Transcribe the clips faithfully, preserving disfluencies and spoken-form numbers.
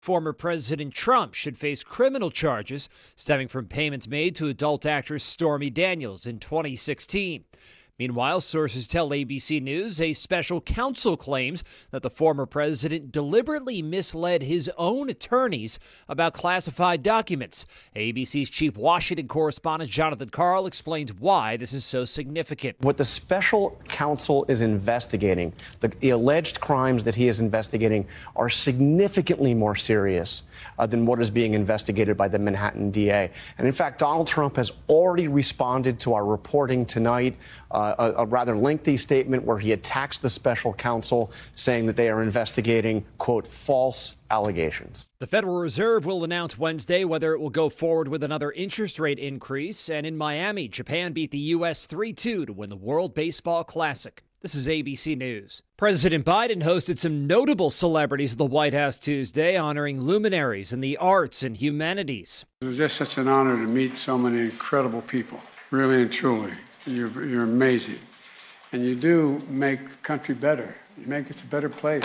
Former President Trump should face criminal charges stemming from payments made to adult actress Stormy Daniels in twenty sixteen. Meanwhile, sources tell A B C News a special counsel claims that the former president deliberately misled his own attorneys about classified documents. A B C's chief Washington correspondent Jonathan Karl explains why this is so significant. What the special counsel is investigating, the, the alleged crimes that he is investigating, are significantly more serious uh, than what is being investigated by the Manhattan D A. And in fact, Donald Trump has already responded to our reporting tonight. Uh, A, a rather lengthy statement where he attacks the special counsel, saying that they are investigating, quote, false allegations. The Federal Reserve will announce Wednesday whether it will go forward with another interest rate increase. And in Miami, Japan beat the U S three two to win the World Baseball Classic. This is A B C News. President Biden hosted some notable celebrities at the White House Tuesday, honoring luminaries in the arts and humanities. It was just such an honor to meet so many incredible people, really and truly. You're, you're amazing. And you do make the country better. You make it a better place.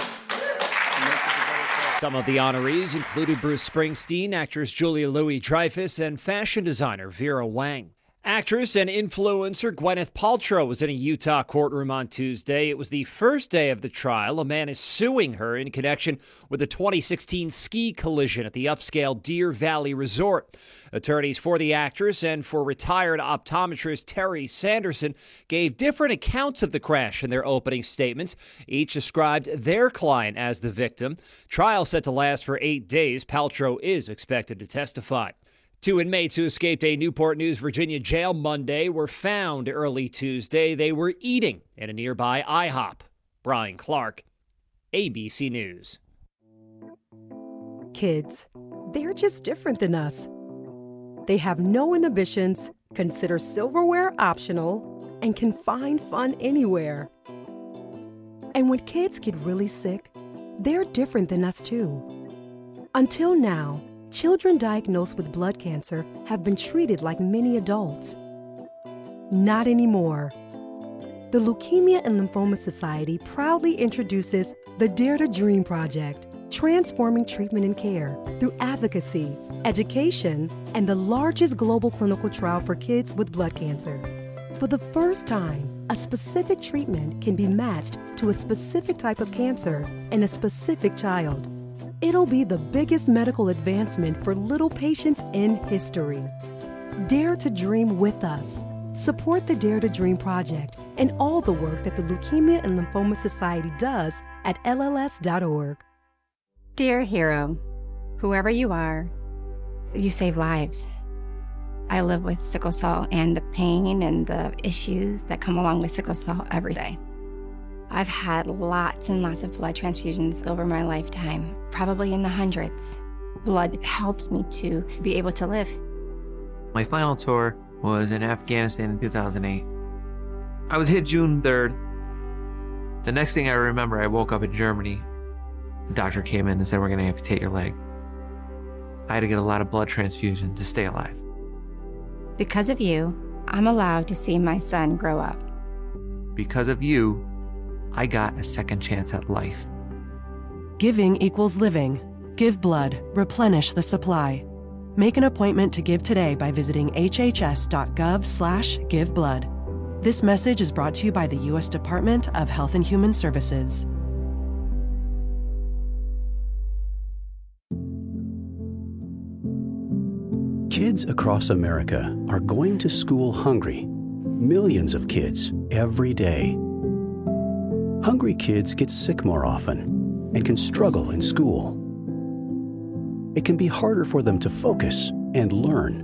Some of the honorees included Bruce Springsteen, actress Julia Louis-Dreyfus, and fashion designer Vera Wang. Actress and influencer Gwyneth Paltrow was in a Utah courtroom on Tuesday. It was the first day of the trial. A man is suing her in connection with the twenty sixteen ski collision at the upscale Deer Valley Resort. Attorneys for the actress and for retired optometrist Terry Sanderson gave different accounts of the crash in their opening statements. Each described their client as the victim. Trial set to last for eight days. Paltrow is expected to testify. Two inmates who escaped a Newport News, Virginia jail Monday were found early Tuesday. They were eating at a nearby IHOP. Brian Clark, A B C News. Kids, they're just different than us. They have no inhibitions, consider silverware optional, and can find fun anywhere. And when kids get really sick, they're different than us too. Until now, children diagnosed with blood cancer have been treated like many adults. Not anymore. The Leukemia and Lymphoma Society proudly introduces the Dare to Dream Project, transforming treatment and care through advocacy, education, and the largest global clinical trial for kids with blood cancer. For the first time, a specific treatment can be matched to a specific type of cancer in a specific child. It'll be the biggest medical advancement for little patients in history. Dare to dream with us. Support the Dare to Dream Project and all the work that the Leukemia and Lymphoma Society does at L L S dot org. Dear hero, whoever you are, you save lives. I live with sickle cell and the pain and the issues that come along with sickle cell every day. I've had lots and lots of blood transfusions over my lifetime, probably in the hundreds. Blood helps me to be able to live. My final tour was in Afghanistan in two thousand eight. I was hit June third. The next thing I remember, I woke up in Germany. The doctor came in and said, we're going to amputate your leg. I had to get a lot of blood transfusion to stay alive. Because of you, I'm allowed to see my son grow up. Because of you, I got a second chance at life. Giving equals living. Give blood. Replenish the supply. Make an appointment to give today by visiting h h s dot gov slash give blood. This message is brought to you by the U S Department of Health and Human Services. Kids across America are going to school hungry. Millions of kids every day. Hungry kids get sick more often and can struggle in school. It can be harder for them to focus and learn.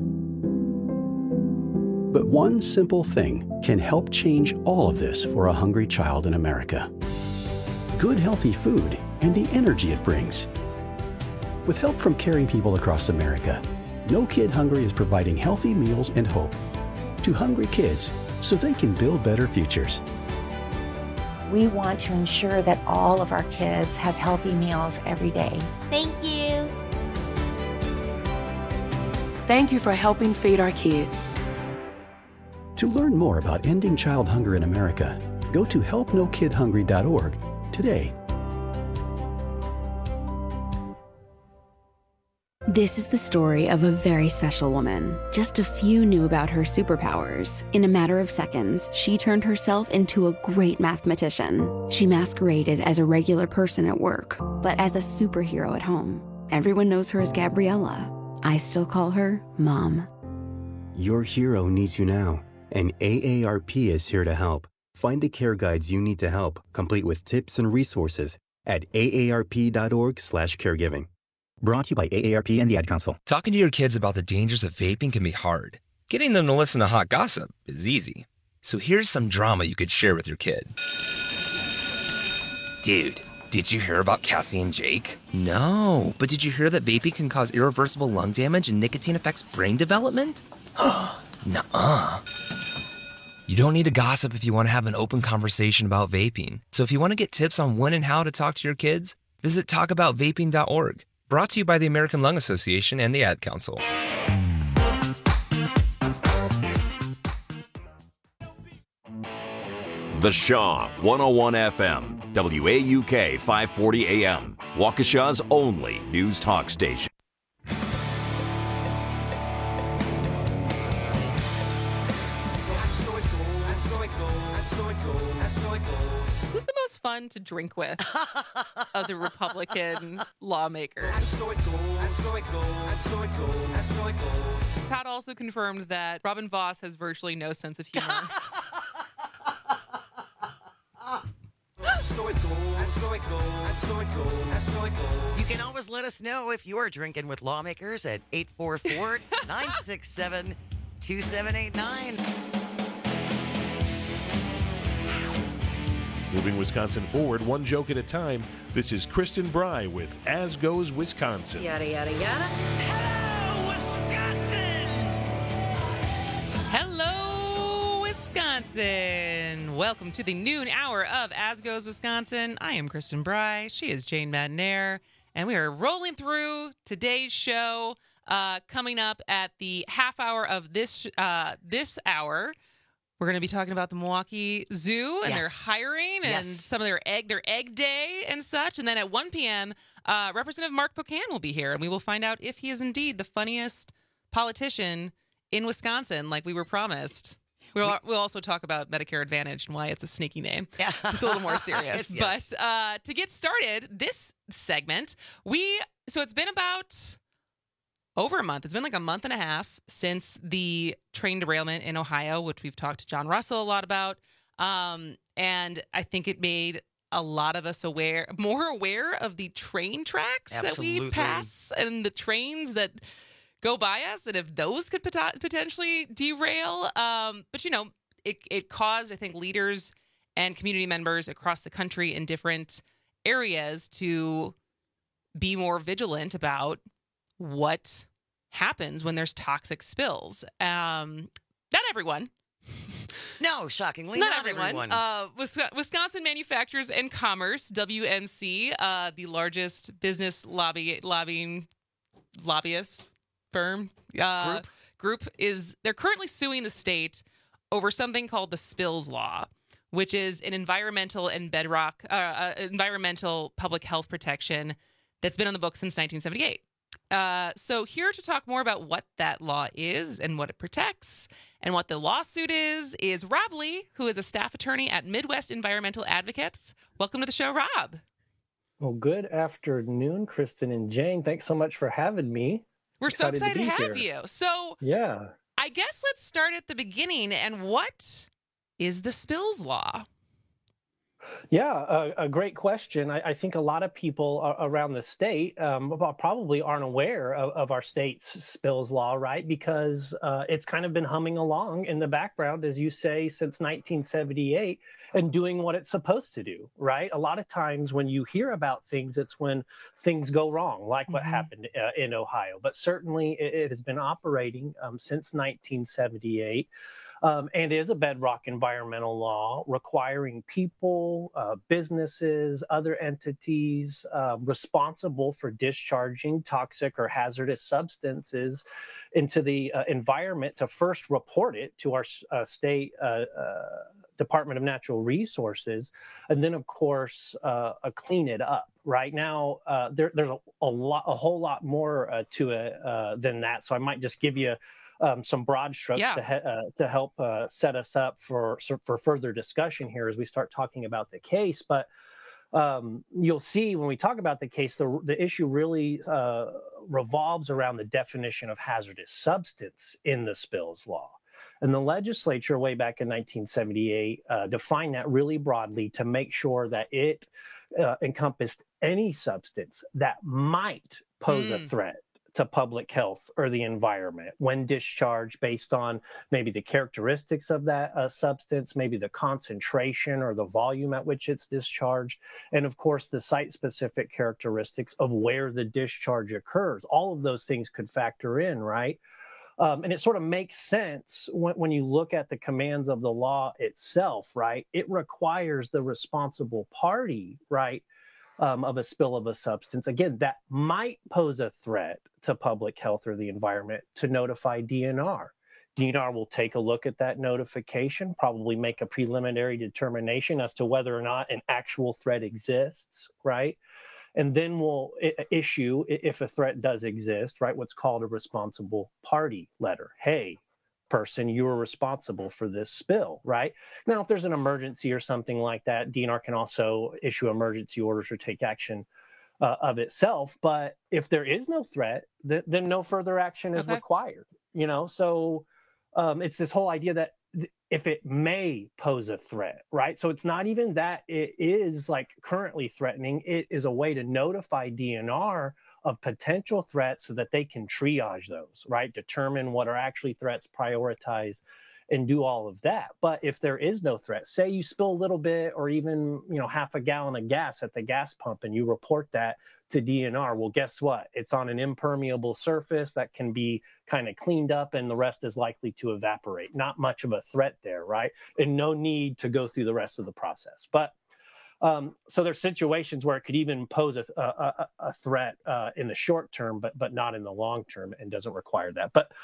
But one simple thing can help change all of this for a hungry child in America. Good, healthy food and the energy it brings. With help from caring people across America, No Kid Hungry is providing healthy meals and hope to hungry kids so they can build better futures. We want to ensure that all of our kids have healthy meals every day. Thank you. Thank you for helping feed our kids. To learn more about ending child hunger in America, go to help no kid hungry dot org today. This is the story of a very special woman. Just a few knew about her superpowers. In a matter of seconds, she turned herself into a great mathematician. She masqueraded as a regular person at work, but as a superhero at home. Everyone knows her as Gabriella. I still call her Mom. Your hero needs you now, and A A R P is here to help. Find the care guides you need to help, complete with tips and resources at A A R P dot org slash caregiving. Brought to you by A A R P and the Ad Council. Talking to your kids about the dangers of vaping can be hard. Getting them to listen to hot gossip is easy. So here's some drama you could share with your kid. Dude, did you hear about Cassie and Jake? No, but did you hear that vaping can cause irreversible lung damage and nicotine affects brain development? Nuh-uh. You don't need to gossip if you want to have an open conversation about vaping. So if you want to get tips on when and how to talk to your kids, visit talk about vaping dot org. Brought to you by the American Lung Association and the Ad Council. The Shaw, one oh one F M, W A U K five forty A M, Waukesha's only news talk station. Who's the most fun to drink with of the Republican lawmakers? Todd also confirmed that Robin Vos has virtually no sense of humor. You can always let us know if you are drinking with lawmakers at eight four four, nine six seven, two seven eight nine. Moving Wisconsin forward, one joke at a time. This is Kristen Bry with As Goes Wisconsin. Yada, yada, yada. Hello, Wisconsin! Hello, Wisconsin! Welcome to the noon hour of As Goes Wisconsin. I am Kristen Bry. She is Jane Madnair. And we are rolling through today's show. Uh, coming up at the half hour of this uh, this hour, we're going to be talking about the Milwaukee Zoo and yes. their hiring and yes. some of their egg, their egg day and such. And then at one p.m., uh, Representative Mark Pocan will be here, and we will find out if he is indeed the funniest politician in Wisconsin, like we were promised. We'll, we'll also talk about Medicare Advantage and why it's a sneaky name. Yeah. It's a little more serious. yes. But uh, to get started, this segment, we so it's been about over a month. It's been like a month and a half since the train derailment in Ohio, which we've talked to John Russell a lot about. Um, and I think it made a lot of us aware, more aware of the train tracks Absolutely. that we pass and the trains that go by us, and if those could pot- potentially derail. Um, but, you know, it, it caused, I think, leaders and community members across the country in different areas to be more vigilant about what happens when there's toxic spills. Um, not everyone. No, shockingly, not, not everyone. everyone. Uh, Wisconsin Manufacturers and Commerce, W M C, uh, the largest business lobby lobbying lobbyist firm uh, group. group is they're currently suing the state over something called the Spills Law, which is an environmental and bedrock uh, uh, environmental public health protection that's been on the books since nineteen seventy-eight. Uh, so here to talk more about what that law is and what it protects and what the lawsuit is, is Rob Lee, who is a staff attorney at Midwest Environmental Advocates. Welcome to the show, Rob. Well, good afternoon, Kristen and Jane. Thanks so much for having me. We're excited so excited to, to have here. you. So yeah, I guess let's start at the beginning. And what is the Spills Law? Yeah, a, a great question. I, I think a lot of people around the state um, probably aren't aware of, of our state's spills law, right? Because uh, it's kind of been humming along in the background, as you say, since nineteen seventy-eight and doing what it's supposed to do, right? A lot of times when you hear about things, it's when things go wrong, like what mm-hmm. happened uh, in Ohio. But certainly it, it has been operating um, since nineteen seventy-eight. Um, and is a bedrock environmental law requiring people, uh, businesses, other entities uh, responsible for discharging toxic or hazardous substances into the uh, environment to first report it to our uh, state uh, uh, Department of Natural Resources, and then, of course, uh, uh, clean it up. right now. Uh, there, there's a, a lot, a whole lot more uh, to it uh, than that. So I might just give you um, some broad strokes yeah. to, he- uh, to help uh, set us up for for further discussion here as we start talking about the case. But um, you'll see when we talk about the case, the the issue really uh, revolves around the definition of hazardous substance in the spills law. And the legislature way back in nineteen seventy-eight uh, defined that really broadly to make sure that it uh, encompassed any substance that might pose mm. a threat to public health or the environment when discharged based on maybe the characteristics of that uh, substance, maybe the concentration or the volume at which it's discharged, and of course the site-specific characteristics of where the discharge occurs. All of those things could factor in, right? Um, and it sort of makes sense when, when you look at the commands of the law itself, right? It requires the responsible party, right, um, of a spill of a substance, again, that might pose a threat to public health or the environment to notify D N R. D N R will take a look at that notification, probably make a preliminary determination as to whether or not an actual threat exists, right? And then we'll issue, if a threat does exist, right, what's called a responsible party letter. Hey, person, you are responsible for this spill, right? Now, if there's an emergency or something like that, D N R can also issue emergency orders or take action uh, of itself. But if there is no threat, th- then no further action is okay. required, you know? So um, it's this whole idea that if it may pose a threat, right? So it's not even that it is like currently threatening. It is a way to notify D N R of potential threats so that they can triage those, right? Determine what are actually threats, prioritize, and do all of that. But if there is no threat, say you spill a little bit or even, you know, half a gallon of gas at the gas pump and you report that to D N R, well, guess what? It's on an impermeable surface that can be kind of cleaned up and the rest is likely to evaporate. Not much of a threat there, right? And no need to go through the rest of the process. But um, so there's situations where it could even pose a, a, a threat uh, in the short term, but but not in the long term and doesn't require that. But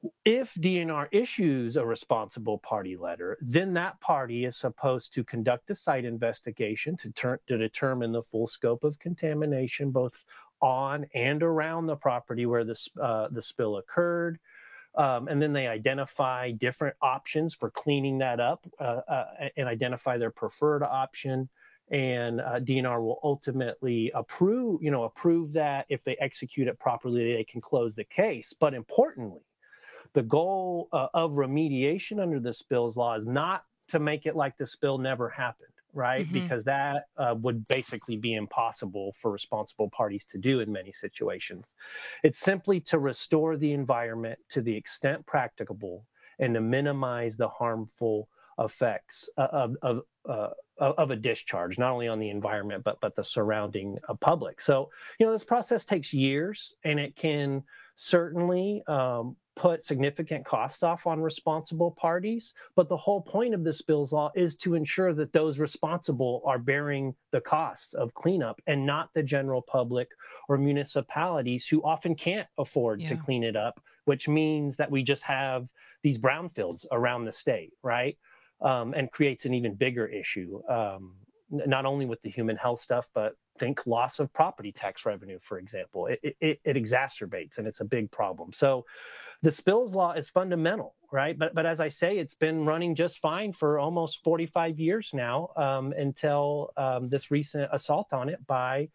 if D N R issues a responsible party letter, then that party is supposed to conduct a site investigation to, ter- to determine the full scope of contamination, both on and around the property where the, uh, the spill occurred. Um, and then they identify different options for cleaning that up uh, uh, and identify their preferred option. And uh, D N R will ultimately approve, you know, approve that. If they execute it properly, they can close the case. But importantly, the goal uh, of remediation under the spills law is not to make it like the spill never happened, right? Mm-hmm. Because that uh, would basically be impossible for responsible parties to do in many situations. It's simply to restore the environment to the extent practicable and to minimize the harmful effects of, of, uh, of a discharge, not only on the environment, but, but the surrounding uh, public. So, you know, this process takes years and it can certainly um, put significant costs off on responsible parties. But the whole point of the spills law is to ensure that those responsible are bearing the costs of cleanup and not the general public or municipalities who often can't afford yeah. to clean it up, which means that we just have these brownfields around the state, right? Um, and creates an even bigger issue, um, not only with the human health stuff, but think loss of property tax revenue, for example. It, it, it exacerbates, and it's a big problem. So the spills law is fundamental, right? But but as I say, it's been running just fine for almost forty-five years now, um, until um, this recent assault on it by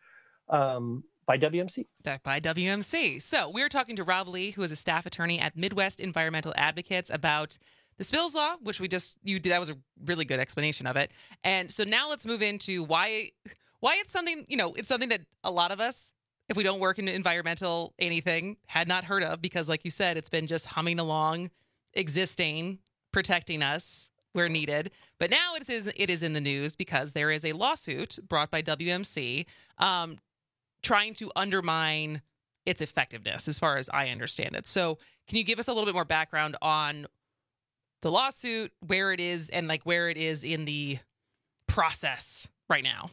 um, by W M C. By W M C. So we're talking to Rob Lee, who is a staff attorney at Midwest Environmental Advocates, about the spills law, which we just you did. That was a really good explanation of it. And so now let's move into why why it's something, you know, it's something that a lot of us, if we don't work in environmental anything, had not heard of, because like you said, it's been just humming along, existing, protecting us where needed. But now it is it is in the news because there is a lawsuit brought by W M C um, trying to undermine its effectiveness, as far as I understand it. So can you give us a little bit more background on the lawsuit, where it is, and like where it is in the process right now?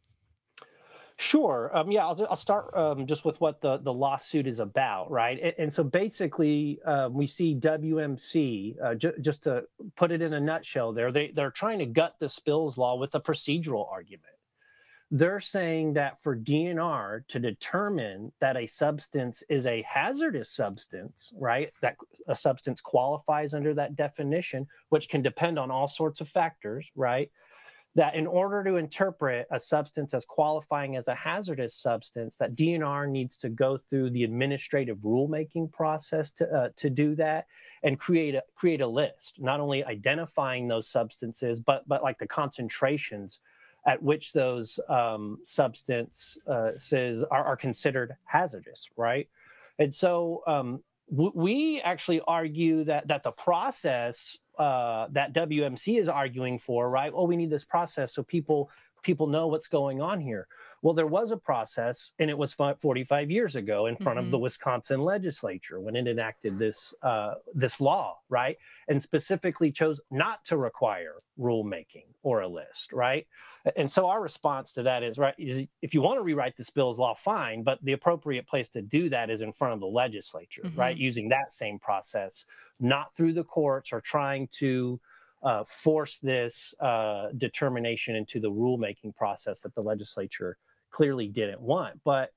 Sure. Um, yeah, I'll, I'll start um, just with what the, the lawsuit is about, right? And, and so basically, um, we see W M C, uh, ju- just to put it in a nutshell there, they, they're trying to gut the spills law with a procedural argument. they're saying that for D N R to determine that a substance is a hazardous substance, right, that a substance qualifies under that definition, which can depend on all sorts of factors, right, that in order to interpret a substance as qualifying as a hazardous substance, that D N R needs to go through the administrative rulemaking process to uh, to do that and create a create a list, not only identifying those substances, but but like the concentrations at which those um, substances uh, are, are considered hazardous, right? And so um, w- we actually argue that that the process uh, that W M C is arguing for, right? Oh, we need this process so people people know what's going on here. Well, there was a process, and it was forty-five years ago in front mm-hmm. of the Wisconsin legislature when it enacted this uh, this law, right? And specifically chose not to require rulemaking or a list, right? And so our response to that is, right, is if you want to rewrite the Spills law, fine, but the appropriate place to do that is in front of the legislature, mm-hmm. right? Using that same process, not through the courts or trying to uh, force this uh, determination into the rulemaking process that the legislature clearly didn't want. But,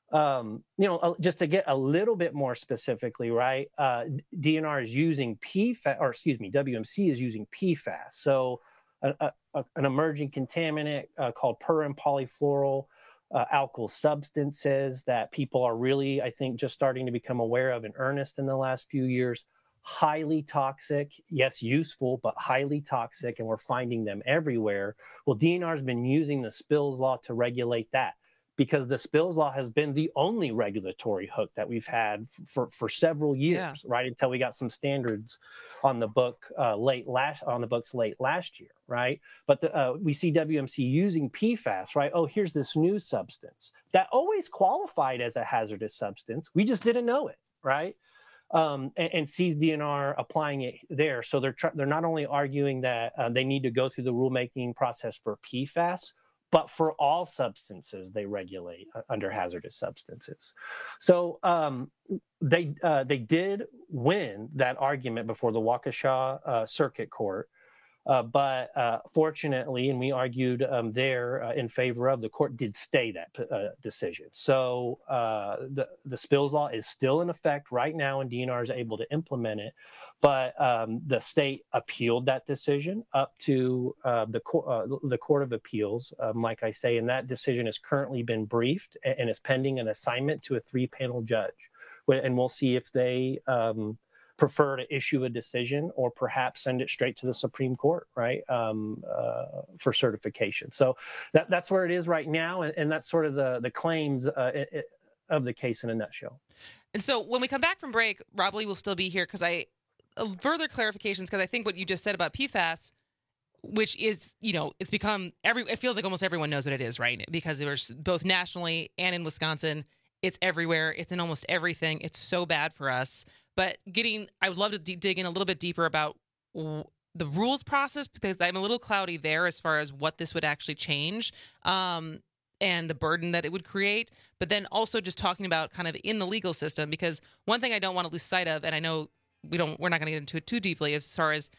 um, you know, just to get a little bit more specifically, right, uh, D N R is using P FAS, or excuse me, W M C is using P FAS. So a, a, an emerging contaminant uh, called per and polyfluoral uh, alkyl substances that people are really, I think, just starting to become aware of in earnest in the last few years. Highly toxic, yes, useful, but highly toxic, and we're finding them everywhere. Well, D N R has been using the Spills law to regulate that because the Spills law has been the only regulatory hook that we've had for, for several years, yeah. right? Until we got some standards on the book uh, late last on the books late last year, right? But the, uh, we see W M C using P FAS, right? Oh, here's this new substance that always qualified as a hazardous substance. We just didn't know it, right? Um, and, and sees D N R applying it there. So they're tr- they're not only arguing that uh, they need to go through the rulemaking process for P FAS, but for all substances they regulate uh, under hazardous substances. So um, they uh, they did win that argument before the Waukesha uh, Circuit Court. Uh, but uh, fortunately, and we argued um, there uh, in favor of, the court did stay that uh, decision. So uh, the, the Spills law is still in effect right now, and D N R is able to implement it. But um, the state appealed that decision up to uh, the, co- uh, the Court of Appeals, um, like I say, and that decision has currently been briefed and, and is pending an assignment to a three-panel judge. And we'll see if they... Um, prefer to issue a decision or perhaps send it straight to the Supreme Court, right, um, uh, for certification. So that, that's where it is right now, and, and that's sort of the, the claims uh, it, it, of the case in a nutshell. And so when we come back from break, Rob Lee will still be here because I uh, further clarifications, because I think what you just said about P FAS, which is, you know, it's become, every. it feels like almost everyone knows what it is, right, because there's both nationally and in Wisconsin. It's everywhere. It's in almost everything. It's so bad for us. But getting, I would love to d- dig in a little bit deeper about w- the rules process, because I'm a little cloudy there as far as what this would actually change um, and the burden that it would create. But then also just talking about kind of in the legal system, because one thing I don't want to lose sight of, and I know we don't, we're not going to get into it too deeply, as far as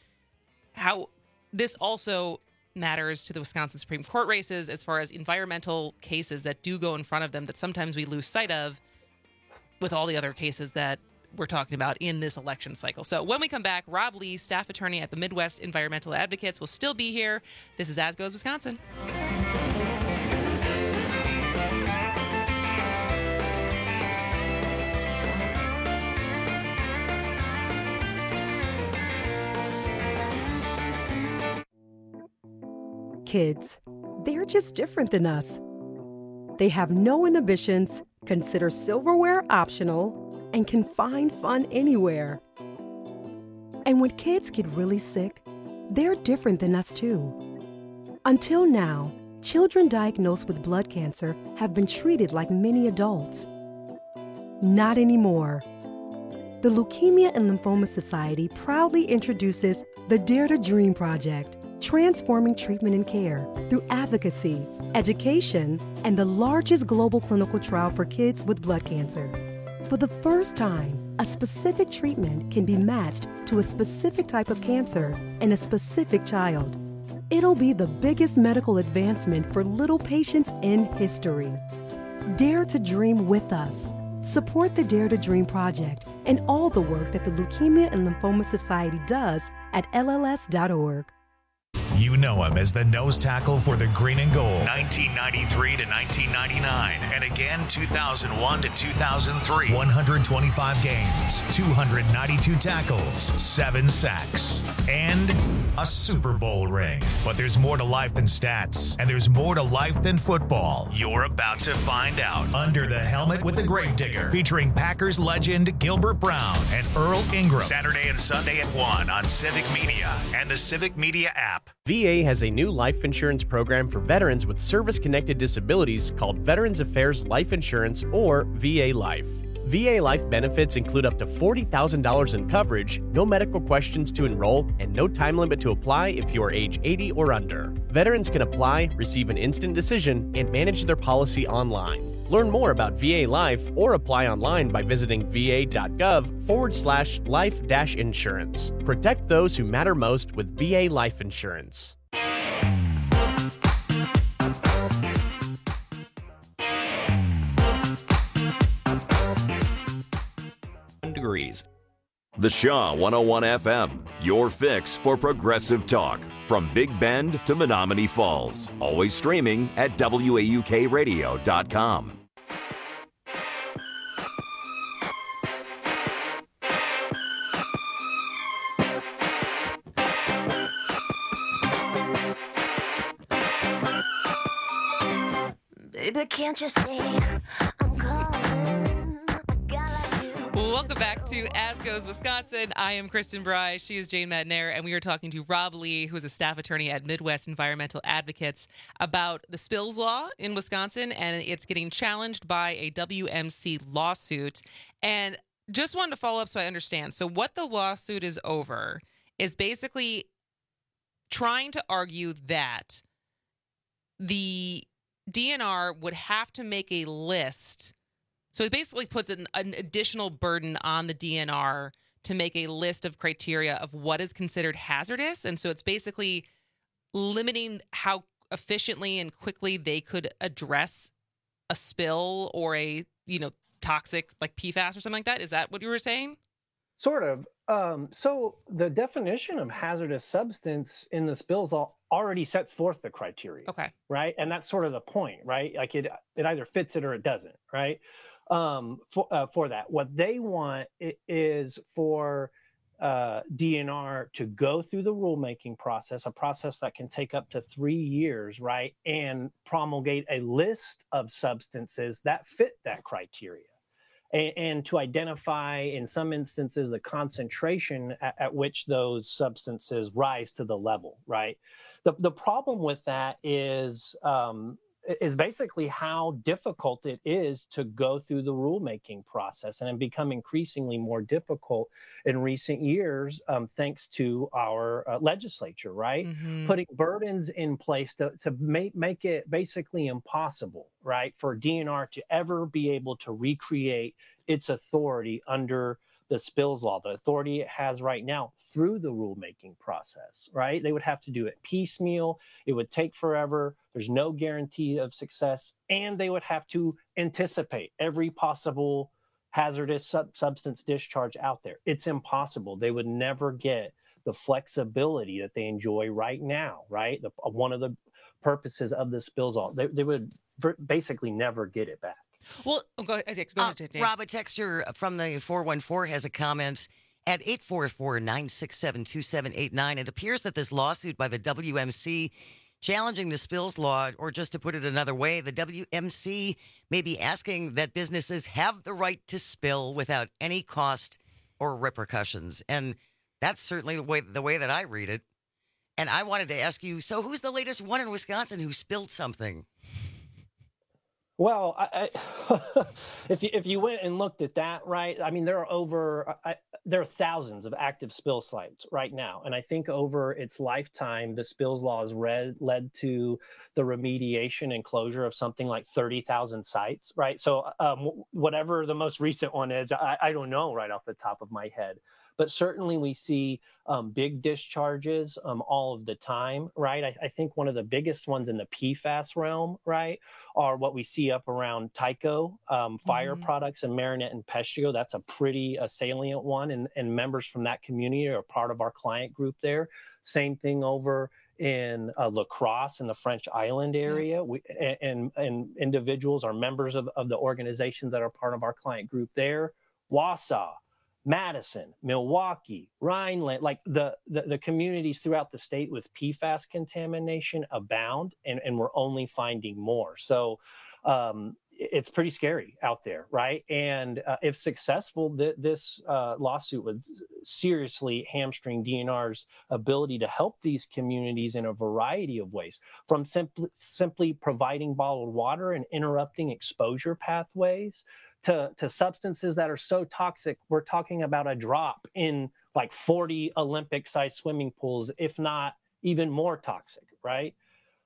how this also matters to the Wisconsin Supreme Court races, as far as environmental cases that do go in front of them that sometimes we lose sight of with all the other cases that we're talking about in this election cycle. So when we come back, Rob Lee, staff attorney at the Midwest Environmental Advocates, will still be here. This is As Goes Wisconsin. Kids, they're just different than us. They have no inhibitions, consider silverware optional, and can find fun anywhere. And when kids get really sick, they're different than us too. Until now, children diagnosed with blood cancer have been treated like many adults. Not anymore. The Leukemia and Lymphoma Society proudly introduces the Dare to Dream Project, transforming treatment and care through advocacy, education, and the largest global clinical trial for kids with blood cancer. For the first time, a specific treatment can be matched to a specific type of cancer in a specific child. It'll be the biggest medical advancement for little patients in history. Dare to dream with us. Support the Dare to Dream Project and all the work that the Leukemia and Lymphoma Society does at L L S dot org. You know him as the nose tackle for the green and gold, nineteen ninety-three to nineteen ninety-nine, and again two thousand one to two thousand three. one hundred twenty-five games, two hundred ninety-two tackles, seven sacks, and a Super Bowl ring. But there's more to life than stats, and there's more to life than football. You're about to find out. Under the Helmet with the Gravedigger, featuring Packers legend Gilbert Brown and Earl Ingram. Saturday and Sunday at one on Civic Media and the Civic Media app. V A has a new life insurance program for veterans with service-connected disabilities called Veterans Affairs Life Insurance, or V A Life. V A Life benefits include up to forty thousand dollars in coverage, no medical questions to enroll, and no time limit to apply if you are age eighty or under. Veterans can apply, receive an instant decision, and manage their policy online. Learn more about V A Life or apply online by visiting va.gov forward slash life dash insurance. Protect those who matter most with V A Life Insurance. Degrees. The Shaw one oh one F M, your fix for progressive talk. From Big Bend to Menominee Falls. Always streaming at W A U K radio dot com. Baby, can't you see I'm calling? Welcome back to As Goes Wisconsin. I am Kristen Bry. She is Jane Madnair, and we are talking to Rob Lee, who is a staff attorney at Midwest Environmental Advocates, about the spills law in Wisconsin, and it's getting challenged by a W M C lawsuit. And just wanted to follow up so I understand. So what the lawsuit is over is basically trying to argue that the D N R would have to make a list. So it basically puts an, an additional burden on the D N R to make a list of criteria of what is considered hazardous. And so it's basically limiting how efficiently and quickly they could address a spill or a, you know, toxic like P FAS or something like that. Is that what you were saying? Sort of. Um, so the definition of hazardous substance in the spills law already sets forth the criteria. Okay. Right. And that's sort of the point, right? Like it, it either fits it or it doesn't. Right. Um, for, uh, for that, what they want is for uh, D N R to go through the rulemaking process, a process that can take up to three years, right? And promulgate a list of substances that fit that criteria. And to identify, in some instances, the concentration at, at which those substances rise to the level, right? The, the problem with that is, um, is basically how difficult it is to go through the rulemaking process, and it become increasingly more difficult in recent years, um, thanks to our uh, legislature, right? Mm-hmm. Putting burdens in place to, to make, make it basically impossible, right, for D N R to ever be able to recreate its authority under the spills law, the authority it has right now through the rulemaking process, right? They would have to do it piecemeal. It would take forever. There's no guarantee of success. And they would have to anticipate every possible hazardous sub- substance discharge out there. It's impossible. They would never get the flexibility that they enjoy right now, right? The, one of the purposes of the spills law, they, they would basically never get it back. Well, go ahead. Go ahead uh, Rob, a texter from the four one four has a comment at eight four four, nine six seven, two seven eight nine. It appears that this lawsuit by the W M C challenging the spills law, or just to put it another way, the W M C may be asking that businesses have the right to spill without any cost or repercussions. And that's certainly the way, the way that I read it. And I wanted to ask you, so who's the latest one in Wisconsin who spilled something? Well, I, I, if you if you went and looked at that, right? I mean, there are over I, there are thousands of active spill sites right now, and I think over its lifetime, the spills law has read, led to the remediation and closure of something like thirty thousand sites, right? So, um, whatever the most recent one is, I, I don't know right off the top of my head. but certainly we see um, big discharges um, all of the time, right? I, I think one of the biggest ones in the P FAS realm, right, are what we see up around Tyco, um, fire Mhm. products, and Marinette and Pestio. That's a pretty uh, salient one, and, and members from that community are part of our client group there. Same thing over in uh, La Crosse in the French Island area. We, and, and, and individuals are members of, of the organizations that are part of our client group there. Wausau, Madison, Milwaukee, Rhineland, like the, the, the communities throughout the state with P FAS contamination abound, and, and we're only finding more. So um, it's pretty scary out there, right? And uh, if successful, th- this uh, lawsuit would seriously hamstring D N R's ability to help these communities in a variety of ways, from simply simply providing bottled water and interrupting exposure pathways to, to substances that are so toxic. We're talking about a drop in like forty Olympic-sized swimming pools, if not even more toxic, right?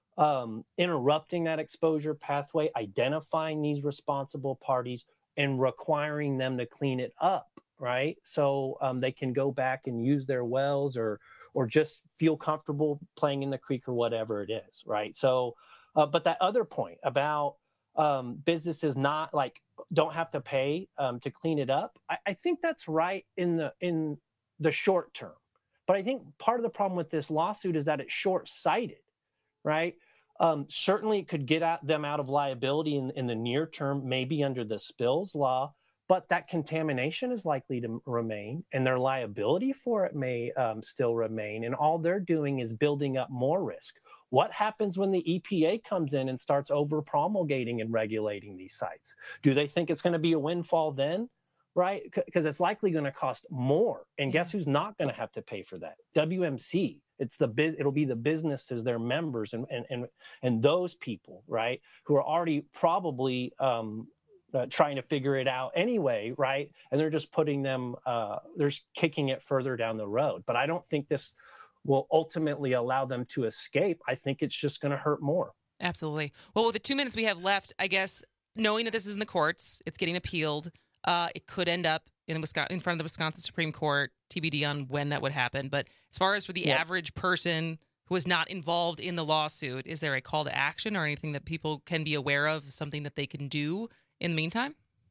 Um, interrupting that exposure pathway, identifying these responsible parties, and requiring them to clean it up, right? So um, they can go back and use their wells, or or just feel comfortable playing in the creek or whatever it is, right? So, uh, but that other point about um, businesses not like don't have to pay um, to clean it up, I, I think that's right in the in the short term. But I think part of the problem with this lawsuit is that it's short-sighted, right? Um, certainly it could get at them out of liability in, in the near term, maybe under the spills law, but that contamination is likely to remain, and their liability for it may um, still remain. And all they're doing is building up more risk. What happens when the E P A comes in and starts over promulgating and regulating these sites? Do they think it's going to be a windfall then? Right? Because it's likely going to cost more. And guess who's not going to have to pay for that? W M C. It's the biz, it'll be the businesses, their members, and and and and those people, right, who are already probably um, uh, trying to figure it out anyway, right? And they're just putting them, uh, they're just kicking it further down the road. But I don't think this will ultimately allow them to escape. I think it's just going to hurt more. Absolutely. Well, with the two minutes we have left, I guess knowing that this is in the courts, it's getting appealed. Uh, it could end up in the Wisconsin, in front of the Wisconsin Supreme Court, T B D on when that would happen. But as far as for the Yeah. average person who is not involved in the lawsuit, is there a call to action or anything that people can be aware of, something that they can do in the meantime?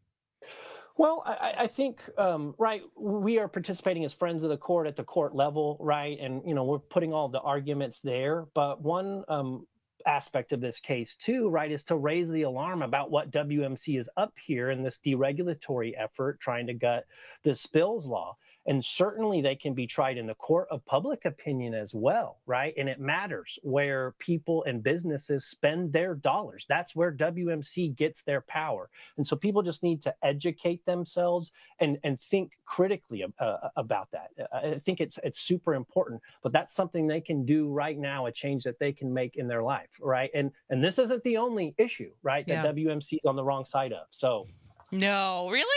Well, I, I think, um, right, we are participating as friends of the court at the court level, right? And, you know, we're putting all the arguments there. But one um, aspect of this case, too, right, is to raise the alarm about what W M C is up here in this deregulatory effort trying to gut the spills law. And certainly they can be tried in the court of public opinion as well, right? And it matters where people and businesses spend their dollars. That's where W M C gets their power. And so people just need to educate themselves and, and think critically uh, about that. I think it's it's super important, but that's something they can do right now, a change that they can make in their life, right? And and this isn't the only issue, right, that Yeah. W M C is on the wrong side of. So No, really?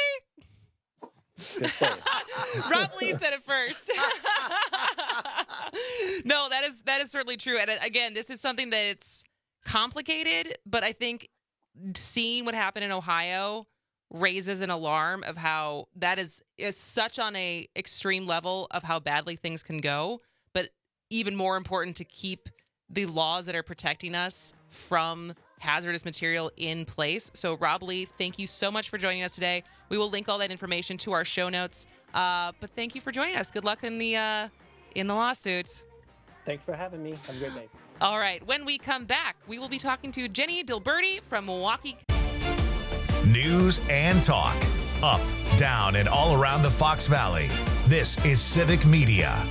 good save. Rob Lee said it first. No, that is that is certainly true. And uh, again, this is something that it's complicated, but I think seeing what happened in Ohio raises an alarm of how that is is such on a extreme level of how badly things can go, but even more important to keep the laws that are protecting us from hazardous material in place. So Rob Lee, thank you so much for joining us today. We will link all that information to our show notes. Uh, but thank you for joining us. Good luck in the uh, in the lawsuit. Thanks for having me. Have a great day. All right. When we come back, we will be talking to Jenny Dilberti from Milwaukee. News and talk. Up, down, and all around the Fox Valley. This is Civic Media.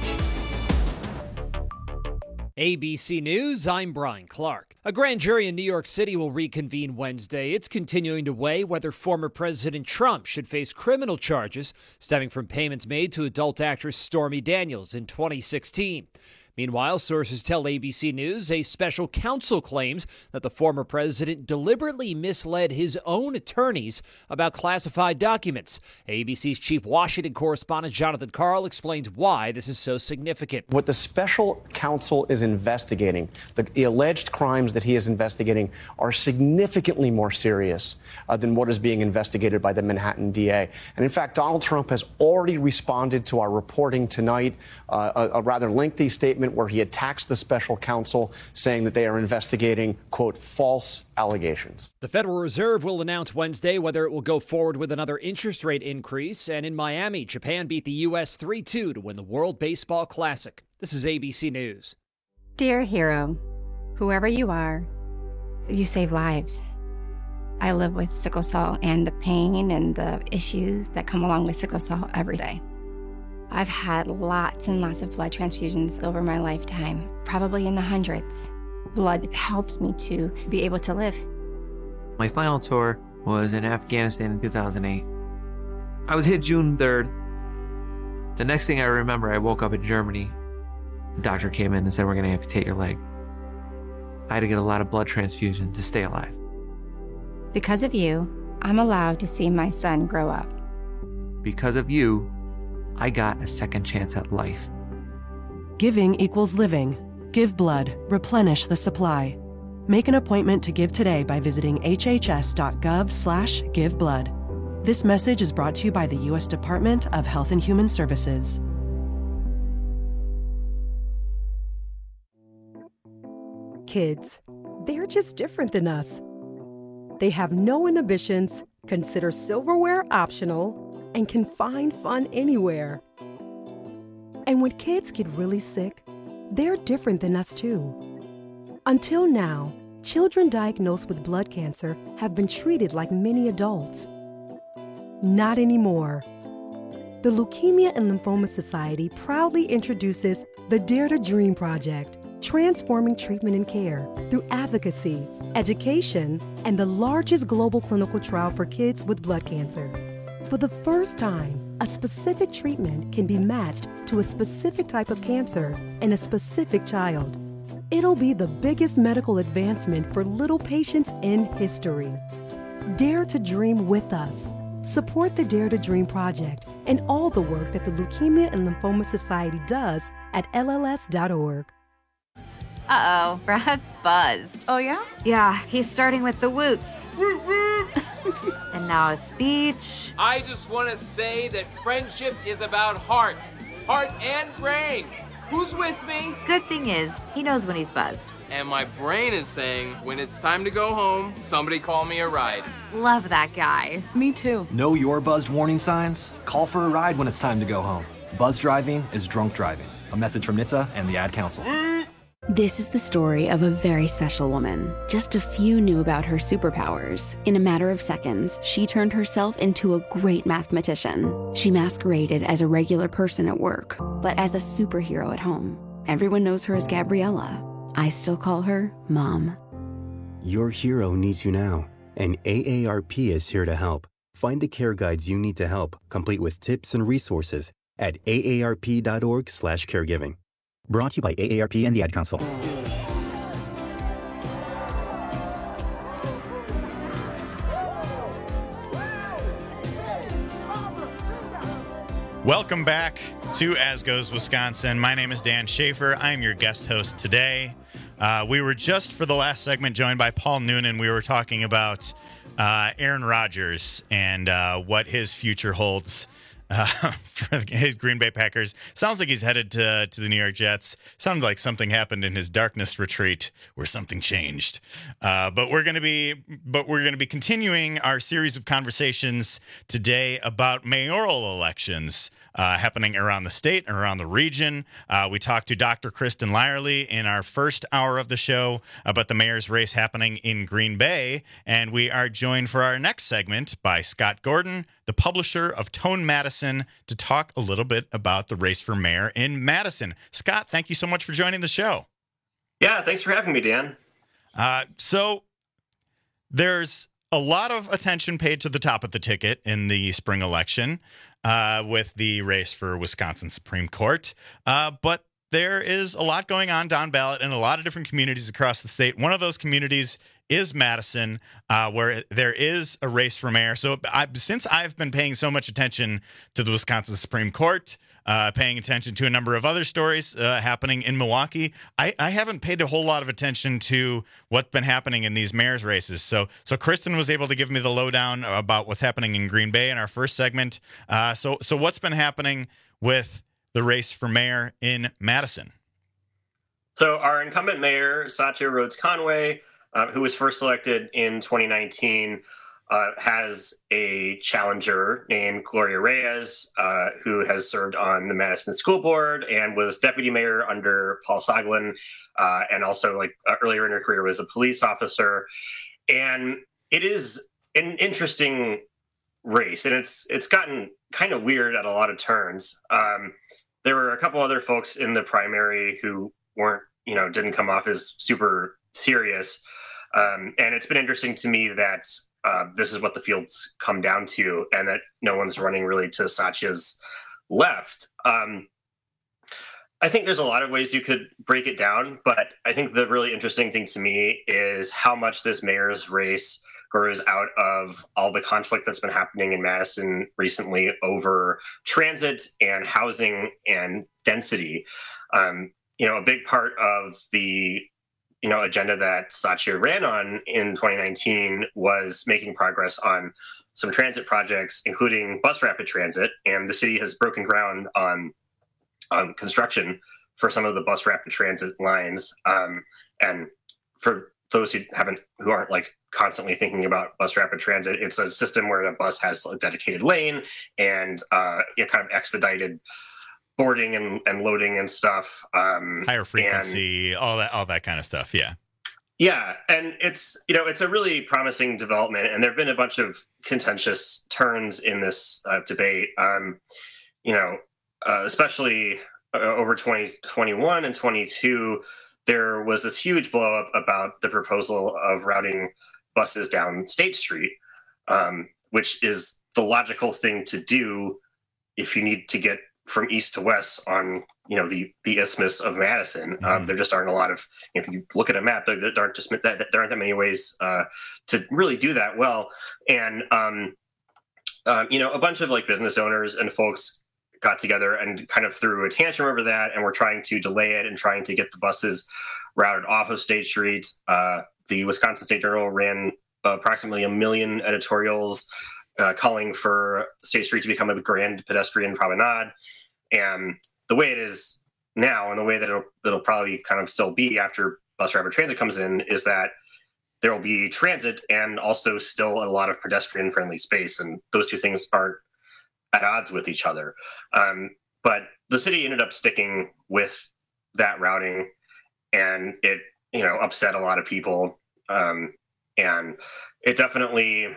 A B C News, I'm Brian Clark. A grand jury in New York City will reconvene Wednesday. It's continuing to weigh whether former President Trump should face criminal charges stemming from payments made to adult actress Stormy Daniels in twenty sixteen. Meanwhile, sources tell A B C News a special counsel claims that the former president deliberately misled his own attorneys about classified documents. A B C's chief Washington correspondent Jonathan Karl explains why this is so significant. What the special counsel is investigating, the, the alleged crimes that he is investigating, are significantly more serious uh, than what is being investigated by the Manhattan D A. And in fact, Donald Trump has already responded to our reporting tonight, uh, a, a rather lengthy statement where he attacks the special counsel, saying that they are investigating, quote, false allegations. The Federal Reserve will announce Wednesday whether it will go forward with another interest rate increase. And in Miami, Japan beat the U S three two to win the World Baseball Classic. This is A B C News. Dear hero, whoever you are, you save lives. I live with sickle cell and the pain and the issues that come along with sickle cell every day. I've had lots and lots of blood transfusions over my lifetime, probably in the hundreds. Blood helps me to be able to live. My final tour was in Afghanistan in two thousand eight. I was hit June third. The next thing I remember, I woke up in Germany. The doctor came in and said, we're going to amputate your leg. I had to get a lot of blood transfusion to stay alive. Because of you, I'm allowed to see my son grow up. Because of you, I got a second chance at life. Giving equals living. Give blood. Replenish the supply. Make an appointment to give today by visiting hhs.gov slash give blood. This message is brought to you by the U S Department of Health and Human Services. Kids, they're just different than us. They have no inhibitions, consider silverware optional, and can find fun anywhere. And when kids get really sick, they're different than us too. Until now, children diagnosed with blood cancer have been treated like many adults. Not anymore. The Leukemia and Lymphoma Society proudly introduces the Dare to Dream Project, transforming treatment and care through advocacy, education, and the largest global clinical trial for kids with blood cancer. For the first time, a specific treatment can be matched to a specific type of cancer in a specific child. It'll be the biggest medical advancement for little patients in history. Dare to dream with us. Support the Dare to Dream Project and all the work that the Leukemia and Lymphoma Society does at L L S dot org. Uh-oh, Brad's buzzed. Oh, yeah? Yeah, he's starting with the woots. And now a speech. I just want to say that friendship is about heart. Heart and brain. Who's with me? Good thing is, he knows when he's buzzed. And my brain is saying, when it's time to go home, somebody call me a ride. Love that guy. Me too. Know your buzzed warning signs? Call for a ride when it's time to go home. Buzz driving is drunk driving. A message from N H T S A and the Ad Council. This is the story of a very special woman. Just a few knew about her superpowers. In a matter of seconds, she turned herself into a great mathematician. She masqueraded as a regular person at work, but as a superhero at home. Everyone knows her as Gabriella. I still call her Mom. Your hero needs you now, and A A R P is here to help. Find the care guides you need to help, complete with tips and resources at A A R P dot org slash caregiving. Brought to you by A A R P and the Ad Council. Welcome back to As Goes Wisconsin. My name is Dan Schaefer. I'm your guest host today. Uh, we were just, for the last segment, joined by Paul Noonan. We were talking about uh, Aaron Rodgers and uh, what his future holds Uh, for his Green Bay Packers. Sounds like he's headed to to the New York Jets. Sounds like something happened in his darkness retreat where something changed. Uh, but we're going to be, but we're going to be continuing our series of conversations today about mayoral elections uh, happening around the state and around the region. Uh, we talked to Doctor Kristen Lyerly in our first hour of the show about the mayor's race happening in Green Bay, and we are joined for our next segment by Scott Gordon, the publisher of Tone Madison, to talk a little bit about the race for mayor in Madison. Scott, thank you so much for joining the show. Yeah, thanks for having me, Dan. Uh, so there's a lot of attention paid to the top of the ticket in the spring election uh, with the race for Wisconsin Supreme Court. Uh, but there is a lot going on down ballot in a lot of different communities across the state. One of those communities is Madison, uh, where there is a race for mayor. So I, since I've been paying so much attention to the Wisconsin Supreme Court, uh, paying attention to a number of other stories uh, happening in Milwaukee, I, I haven't paid a whole lot of attention to what's been happening in these mayor's races. So so Kristen was able to give me the lowdown about what's happening in Green Bay in our first segment. Uh, so so what's been happening with the race for mayor in Madison? So our incumbent mayor, Satya Rhodes Conway, uh, who was first elected in twenty nineteen, uh, has a challenger named Gloria Reyes, uh, who has served on the Madison School Board and was deputy mayor under Paul Soglin, uh, and also like uh, earlier in her career was a police officer. And it is an interesting race, and it's it's gotten kind of weird at a lot of turns. Um, there were a couple other folks in the primary who weren't, you know, didn't come off as super serious. Um, and it's been interesting to me that uh, this is what the field's come down to, and that no one's running really to Satya's left. Um, I think there's a lot of ways you could break it down, but I think the really interesting thing to me is how much this mayor's race grows out of all the conflict that's been happening in Madison recently over transit and housing and density. Um, you know, a big part of the, you know, agenda that Satya ran on in twenty nineteen was making progress on some transit projects, including bus rapid transit. And the city has broken ground on, on construction for some of the bus rapid transit lines. Um, and for those who haven't, who aren't like constantly thinking about bus rapid transit, it's a system where a bus has a dedicated lane and uh, it kind of expedited boarding and, and loading and stuff. Um, Higher frequency, and, all that, all that kind of stuff. Yeah. Yeah. And it's, you know, it's a really promising development, and there've been a bunch of contentious turns in this uh, debate. Um, you know, uh, especially uh, over twenty twenty-one and twenty-two, there was this huge blow up about the proposal of routing buses down State Street, um, which is the logical thing to do if you need to get from east to west on, you know, the the isthmus of Madison. Mm-hmm. Um, there just aren't a lot of, if you look at a map, there, there aren't just that, there aren't that many ways uh, to really do that well. And um, uh, you know, a bunch of like business owners and folks got together and kind of threw a tantrum over that, and we're trying to delay it and trying to get the buses routed off of State Street. Uh, the Wisconsin State Journal ran approximately a million editorials uh, calling for State Street to become a grand pedestrian promenade. And the way it is now, and the way that it'll, it'll probably kind of still be after bus rapid transit comes in, is that there will be transit and also still a lot of pedestrian friendly space. And those two things aren't at odds with each other. Um, but the city ended up sticking with that routing, and it, you know, upset a lot of people. Um, and it definitely,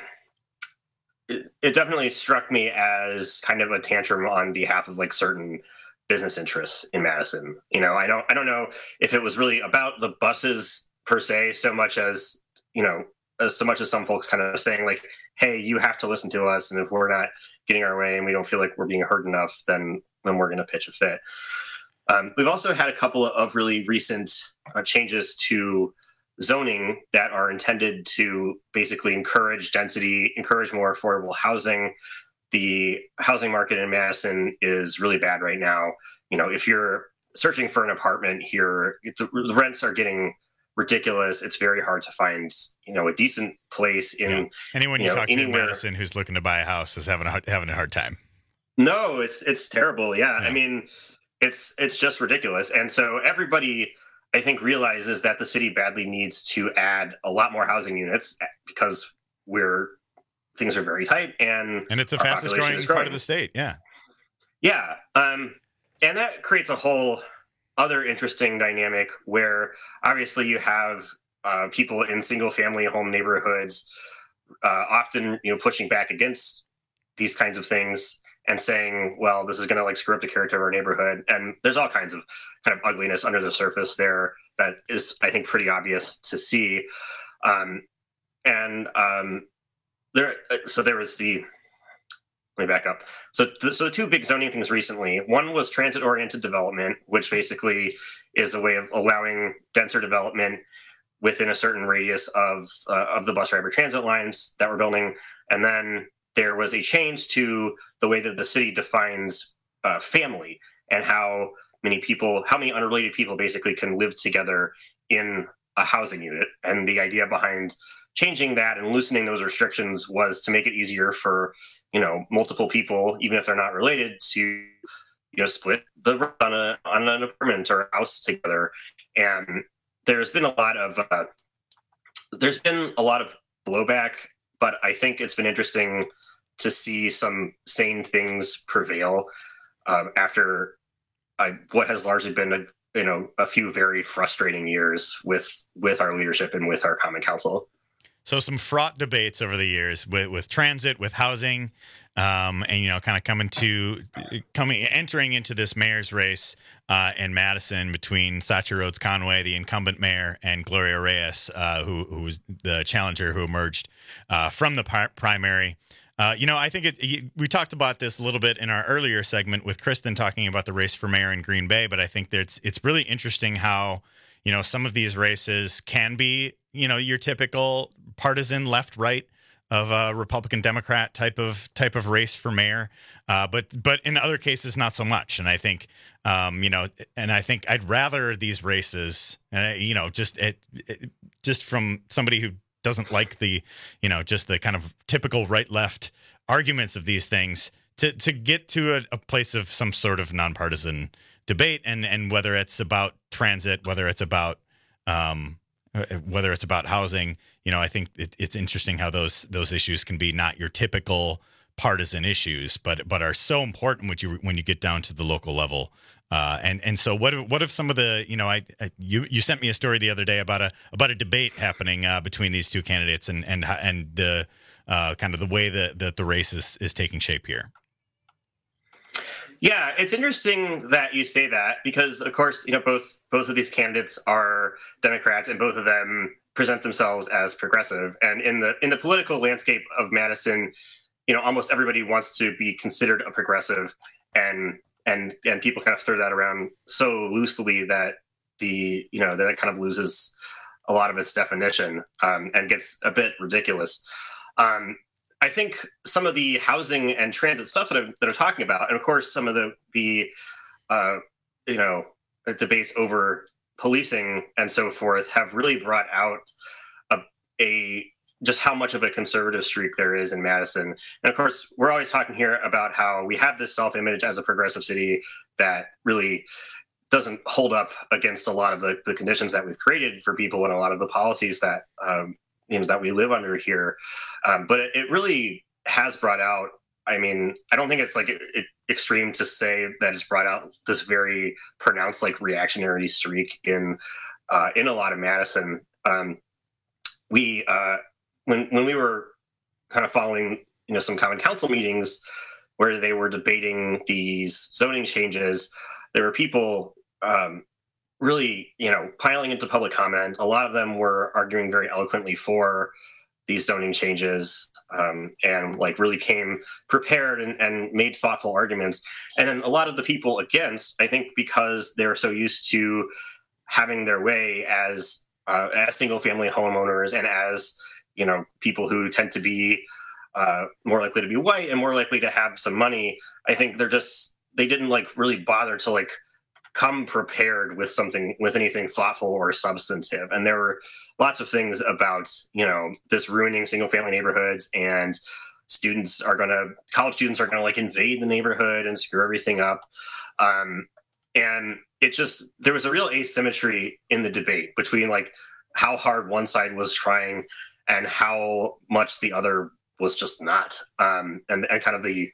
it, it definitely struck me as kind of a tantrum on behalf of like certain business interests in Madison. You know, I don't, I don't know if it was really about the buses per se, so much as, you know, as so much as some folks kind of saying like, hey, you have to listen to us. And if we're not getting our way and we don't feel like we're being heard enough, then, then we're going to pitch a fit. Um, we've also had a couple of really recent uh, changes to zoning that are intended to basically encourage density, encourage more affordable housing. The housing market in Madison is really bad right now. You know, if you're searching for an apartment here, the, the rents are getting ridiculous. It's very hard to find, you know, a decent place in yeah. anyone you, you know, talk to anywhere. in Madison who's looking to buy a house is having a hard, having a hard time. No, it's it's terrible. Yeah. yeah. I mean, it's it's just ridiculous. And so everybody, I think, realizes that the city badly needs to add a lot more housing units because we're things are very tight, and and it's the fastest growing, growing part of the state. Yeah. Yeah. Um, and that creates a whole other interesting dynamic where obviously you have uh, people in single family home neighborhoods uh, often, you know, pushing back against these kinds of things and saying, well, this is going to like screw up the character of our neighborhood. And there's all kinds of kind of ugliness under the surface there that is, I think, pretty obvious to see. Um, and um, there, so there was the, let me back up. So, th- so the two big zoning things recently, one was transit-oriented development, which basically is a way of allowing denser development within a certain radius of uh, of the bus rapid transit lines that we're building. And then there was a change to the way that the city defines uh, family and how many people, how many unrelated people basically can live together in a housing unit. And the idea behind changing that and loosening those restrictions was to make it easier for, you know, multiple people, even if they're not related, to, you know, split the rent on a on an apartment or a house together. And there's been a lot of uh, there's been a lot of blowback, but I think it's been interesting to see some sane things prevail um, after uh, what has largely been a you know a few very frustrating years with with our leadership and with our Common Council. So some fraught debates over the years with, with transit, with housing, um, and, you know, kind of coming to coming entering into this mayor's race uh, in Madison between Sacha Rhodes Conway, the incumbent mayor, and Gloria Reyes, uh, who who was the challenger who emerged uh, from the par- primary. Uh, you know, I think it, we talked about this a little bit in our earlier segment with Kristen talking about the race for mayor in Green Bay, but I think that it's, it's really interesting how, you know, some of these races can be, you know, your typical partisan left right of a Republican Democrat type of type of race for mayor, uh, but but in other cases not so much. And I think um, you know, and I think I'd rather these races, uh, you know, just it, it, just from somebody who doesn't like the, you know, just the kind of typical right left arguments of these things, to to get to a, a place of some sort of nonpartisan debate, and and whether it's about transit, whether it's about um, whether it's about housing, you know, I think it, it's interesting how those those issues can be not your typical partisan issues, but but are so important when you when you get down to the local level. Uh, and and so what what if some of the, you know, I, I you you sent me a story the other day about a about a debate happening uh, between these two candidates and and and the uh, kind of the way that, that the race is is taking shape here. Yeah, it's interesting that you say that because, of course, you know, both both of these candidates are Democrats, and both of them present themselves as progressive. And in the in the political landscape of Madison, you know, almost everybody wants to be considered a progressive, and and and people kind of throw that around so loosely that the you know that it kind of loses a lot of its definition um, and gets a bit ridiculous. Um, I think some of the housing and transit stuff that I'm, that I'm talking about, and of course some of the the uh, you know debates over policing and so forth, have really brought out a, a just how much of a conservative streak there is in Madison. And of course, we're always talking here about how we have this self-image as a progressive city that really doesn't hold up against a lot of the, the conditions that we've created for people and a lot of the policies that um, you know that we live under here. Um, but it, it really has brought out, I mean, I don't think it's like it, it, extreme to say that it's brought out this very pronounced like reactionary streak in uh, in a lot of Madison. Um, we uh, when when we were kind of following, you know, some Common Council meetings where they were debating these zoning changes, there were people um, really, you know, piling into public comment. A lot of them were arguing very eloquently for these zoning changes um, and like really came prepared and, and made thoughtful arguments. And then a lot of the people against, I think because they're so used to having their way as uh, as single family homeowners and as, you know, people who tend to be uh, more likely to be white and more likely to have some money, I think they're just, they didn't like really bother to like come prepared with something, with anything thoughtful or substantive. And there were lots of things about, you know, this ruining single family neighborhoods, and students are going to, college students are going to like invade the neighborhood and screw everything up. Um, and it just, there was a real asymmetry in the debate between like how hard one side was trying and how much the other was just not. Um, and, and kind of the,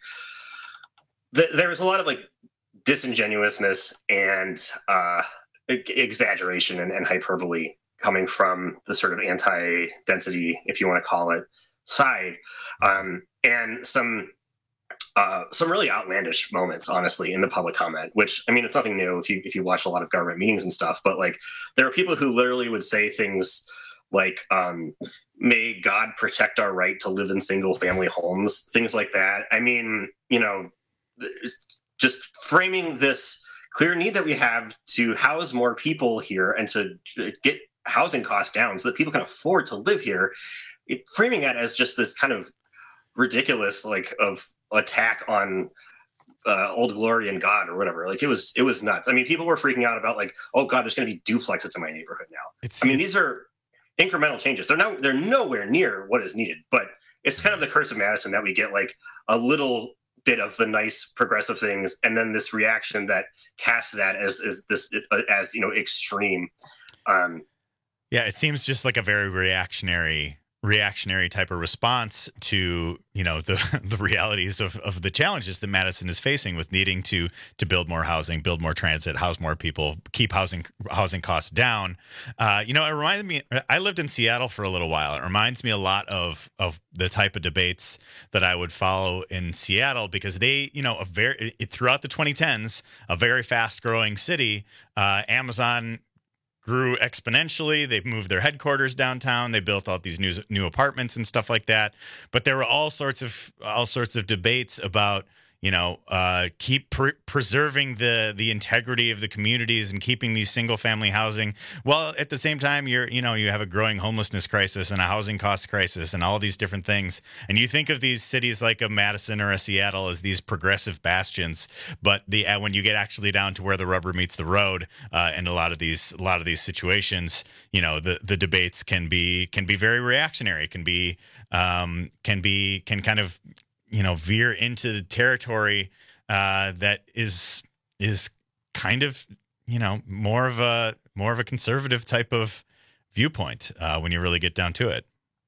the, there was a lot of like disingenuousness and uh, exaggeration and, and hyperbole coming from the sort of anti-density, if you want to call it, side, um, and some uh, some really outlandish moments, honestly, in the public comment. Which, I mean, it's nothing new if you if you watch a lot of government meetings and stuff. But like, there are people who literally would say things like, um, may God protect our right to live in single family homes, things like that. I mean, you know, just framing this clear need that we have to house more people here and to get housing costs down so that people can afford to live here, it, framing that as just this kind of ridiculous, like, of attack on uh, Old Glory and God or whatever. Like, it was, it was nuts. I mean, people were freaking out about, like, oh God, there's going to be duplexes in my neighborhood now. It's, I mean, these are incremental changes. They're not, they're nowhere near what is needed, but it's kind of the curse of Madison that we get like a little bit of the nice progressive things, and then this reaction that casts that as, as this, as, you know, extreme. Um, Yeah, it seems just like a very reactionary reactionary type of response to, you know, the the realities of, of the challenges that Madison is facing with needing to to build more housing, build more transit, house more people, keep housing housing costs down. Uh, you know, it reminded me, I lived in Seattle for a little while. It reminds me a lot of of the type of debates that I would follow in Seattle, because they, you know, a very it, throughout the twenty tens, a very fast growing city, uh, Amazon grew exponentially. They've moved their headquarters downtown. They built all these new new apartments and stuff like that. But there were all sorts of all sorts of debates about, you know, uh, keep pre- preserving the the integrity of the communities and keeping these single family housing. Well, at the same time, you're you know you have a growing homelessness crisis and a housing cost crisis and all these different things. And you think of these cities like a Madison or a Seattle as these progressive bastions, but the uh, when you get actually down to where the rubber meets the road, uh, in a lot of these a lot of these situations, you know, the the debates can be can be very reactionary, can be um, can be can kind of you know, veer into territory uh, that is is kind of, you know, more of a more of a conservative type of viewpoint uh, when you really get down to it.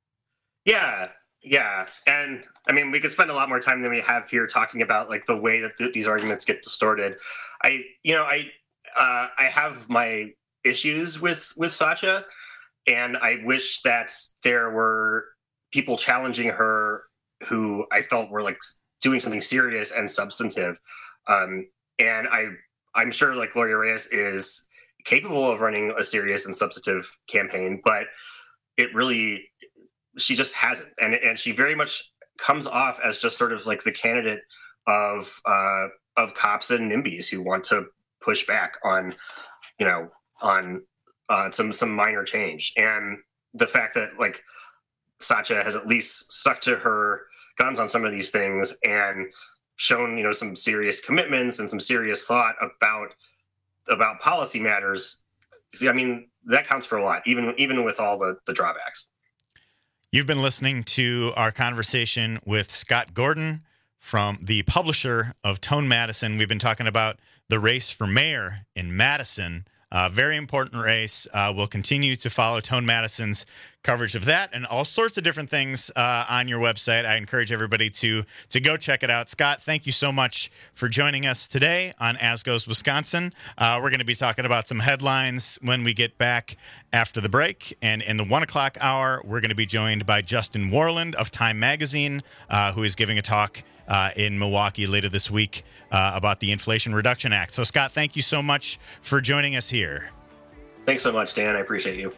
Yeah, yeah, and I mean, we could spend a lot more time than we have here talking about like the way that th- these arguments get distorted. I, you know, I uh, I have my issues with with Satya, and I wish that there were people challenging her who I felt were like doing something serious and substantive. Um, and I, I'm sure like Gloria Reyes is capable of running a serious and substantive campaign, but it really, she just hasn't. And, and she very much comes off as just sort of like the candidate of, uh, of cops and NIMBYs who want to push back on, you know, on uh, some, some minor change. And the fact that like Satya has at least stuck to her guns on some of these things and shown, you know, some serious commitments and some serious thought about about policy matters. I mean, that counts for a lot, even even with all the, the drawbacks. You've been listening to our conversation with Scott Gordon, from the publisher of Tone Madison. We've been talking about the race for mayor in Madison. Uh, very important race. Uh, we'll continue to follow Tone Madison's coverage of that and all sorts of different things uh, on your website. I encourage everybody to to go check it out. Scott, thank you so much for joining us today on As Goes Wisconsin. Uh, we're going to be talking about some headlines when we get back after the break. And in the one o'clock hour, we're going to be joined by Justin Warland of Time Magazine, uh, who is giving a talk Uh, in Milwaukee later this week uh, about the Inflation Reduction Act. So, Scott, thank you so much for joining us here. Thanks so much, Dan. I appreciate you.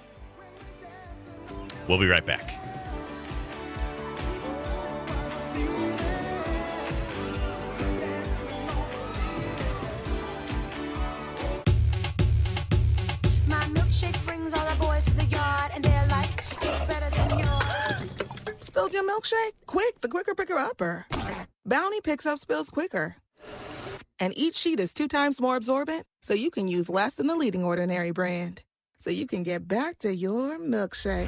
We'll be right back. My milkshake brings all the boys to the yard, and they're like, it's better than yours. Spilled your milkshake? Quick, the quicker picker upper. Bounty picks up spills quicker. And each sheet is two times more absorbent, so you can use less than the leading Ordinary brand. So you can get back to your milkshake.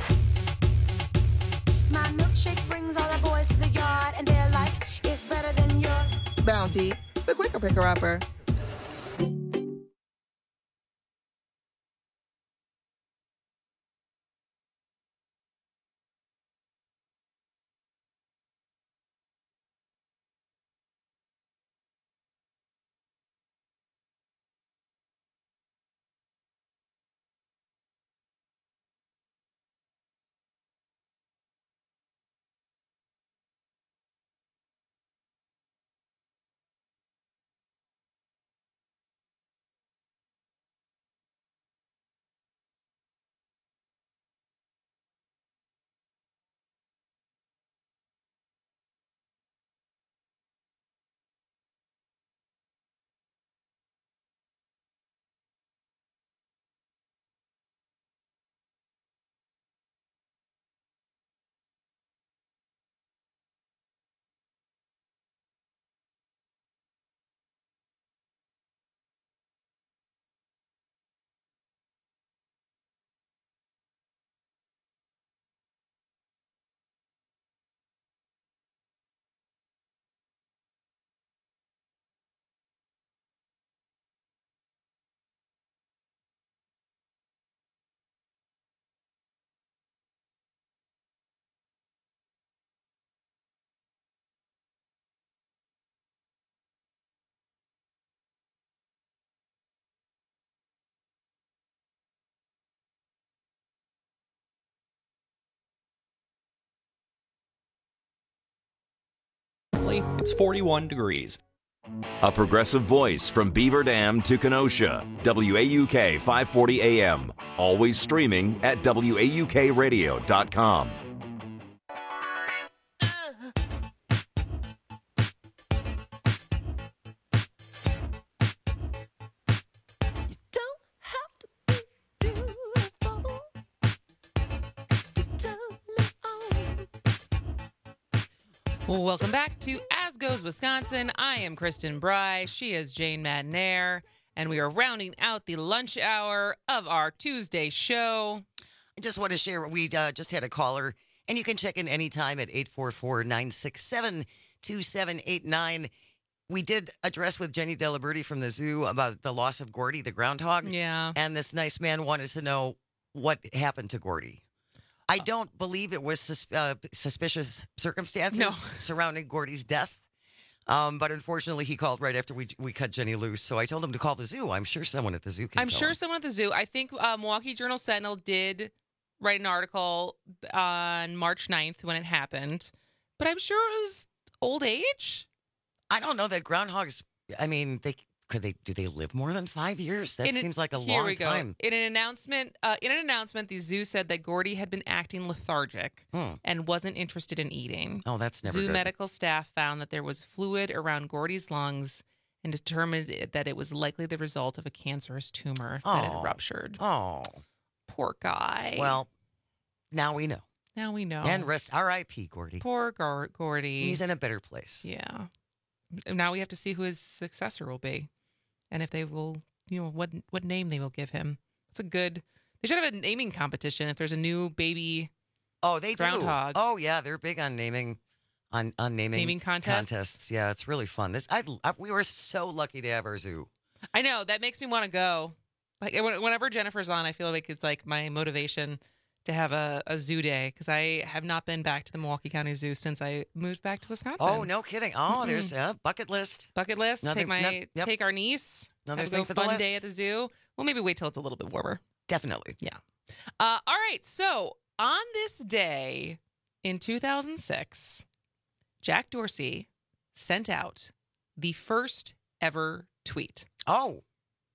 My milkshake brings all the boys to the yard, and they're like, it's better than yours. Bounty, the quicker picker upper. Currently, it's forty-one degrees. A Progressive Voice from Beaver Dam to Kenosha. W A U K five forty A M. Always streaming at W A U K radio dot com. Well, welcome back to As Goes Wisconsin. I am Kristen Bry. She is Jane Madnair. And we are rounding out the lunch hour of our Tuesday show. I just want to share, we uh, just had a caller, and you can check in anytime at eight four four, nine six seven, two seven eight nine. We did address with Jenny Delaberti from the zoo about the loss of Gordy, the groundhog. Yeah. And this nice man wanted to know what happened to Gordy. I don't believe it was sus- uh, suspicious circumstances No. surrounding Gordy's death. Um, but unfortunately, he called right after we we cut Jenny loose. So I told him to call the zoo. I'm sure someone at the zoo can I'm tell sure him. someone at the zoo. I think uh, Milwaukee Journal Sentinel did write an article on March ninth when it happened. But I'm sure it was old age. I don't know that groundhogs, I mean, they could they do they live more than five years? That In seems an- like a here long we go. time. In an announcement, uh, in an announcement, the zoo said that Gordy had been acting lethargic Hmm. and wasn't interested in eating. Oh, that's never Zoo good. medical staff found that there was fluid around Gordy's lungs and determined it- that it was likely the result of a cancerous tumor that Oh. had ruptured. Oh, poor guy. Well, now we know. Now we know. And rest R I P Gordy. Poor Gor- Gordy. He's in a better place. Yeah. Now we have to see who his successor will be, and if they will, you know, what what name they will give him. It's a good. They should have a naming competition if there's a new baby. Oh, they groundhog. do. Oh, yeah, they're big on naming, on on naming, Naming contests? contests. Yeah, it's really fun. This I, I we were so lucky to have our zoo. I know that makes me want to go. Like when- whenever Jennifer's on, I feel like it's like my motivation to have a, a zoo day because I have not been back to the Milwaukee County Zoo since I moved back to Wisconsin. Oh, no kidding. Oh, Mm-mm. there's a bucket list. Bucket list. Another- take my no- yep. take our niece. Another have a thing go for the fun day list. at the zoo. Well, maybe wait till it's a little bit warmer. Definitely. Yeah. Uh, all right. So on this day in two thousand six, Jack Dorsey sent out the first ever tweet. Oh,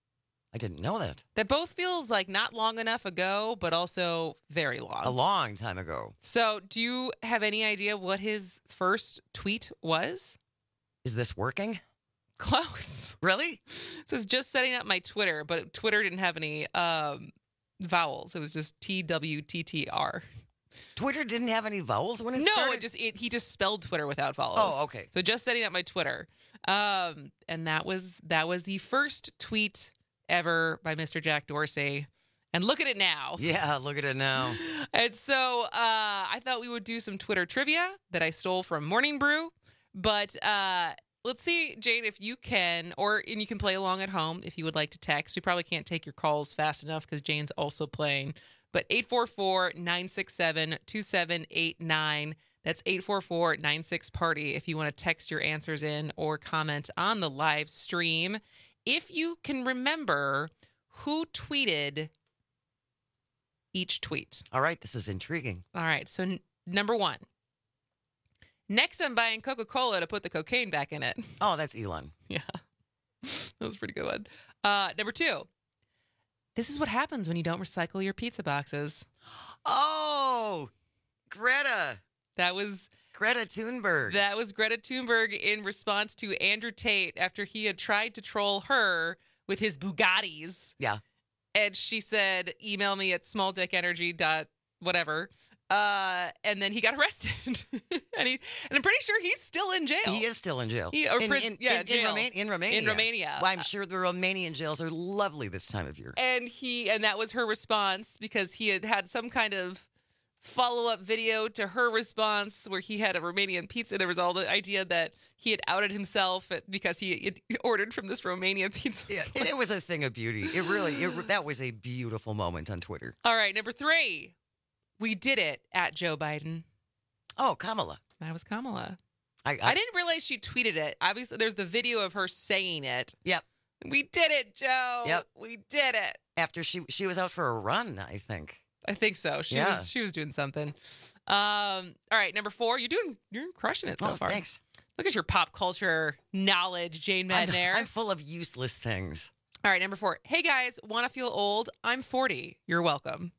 I didn't know that. That both feels like not long enough ago, but also very long. A long time ago. So, do you have any idea what his first tweet was? Is this working? Close. Really? It says just setting up my Twitter, but Twitter didn't have any um, vowels. It was just T W T T R. Twitter didn't have any vowels when it no, started? it just it, he just spelled Twitter without vowels. Oh, okay. So just setting up my Twitter, um, and that was that was the first tweet ever by Mister Jack Dorsey. And look at it now. Yeah, look at it now. And so uh, I thought we would do some Twitter trivia that I stole from Morning Brew. But uh, let's see, Jane, if you can, or and you can play along at home if you would like to text. We probably can't take your calls fast enough because Jane's also playing. But eight four four, nine six seven, two seven eight nine. That's eight four four, nine six, party if you want to text your answers in or comment on the live stream. If you can remember who tweeted each tweet. All right, this is intriguing. All right, so n- number one. Next, I'm buying Coca-Cola to put the cocaine back in it. Oh, that's Elon. Yeah. That was a pretty good one. Uh, number two. This is what happens when you don't recycle your pizza boxes. Oh, Greta. That was Greta Thunberg. That was Greta Thunberg in response to Andrew Tate after he had tried to troll her with his Bugattis. Yeah. And she said, email me at smalldickenergy dot whatever. Uh, and then he got arrested. and he and I'm pretty sure he's still in jail. He is still in jail. He, or in, pris- in, yeah, in, jail. in, Roma- in Romania. In Romania. Well, I'm sure the Romanian jails are lovely this time of year. And he and that was her response because he had had some kind of follow-up video to her response where he had a Romanian pizza. There was all the idea that he had outed himself because he had ordered from this Romanian pizza. Yeah, it, it was a thing of beauty. It really, it, that was a beautiful moment on Twitter. All right, number three. We did it at Joe Biden. Oh, Kamala. That was Kamala. I, I, I didn't realize she tweeted it. Obviously, there's the video of her saying it. Yep. We did it, Joe. Yep. We did it. After she she was out for a run, I think. I think so. She Yeah. was she was doing something. Um, all right, number four. You're doing you're crushing it so Oh, far. thanks. Look at your pop culture knowledge, Jane Madnair. I'm, I'm full of useless things. All right, number four. Hey, guys, want to feel old? I'm forty. You're welcome.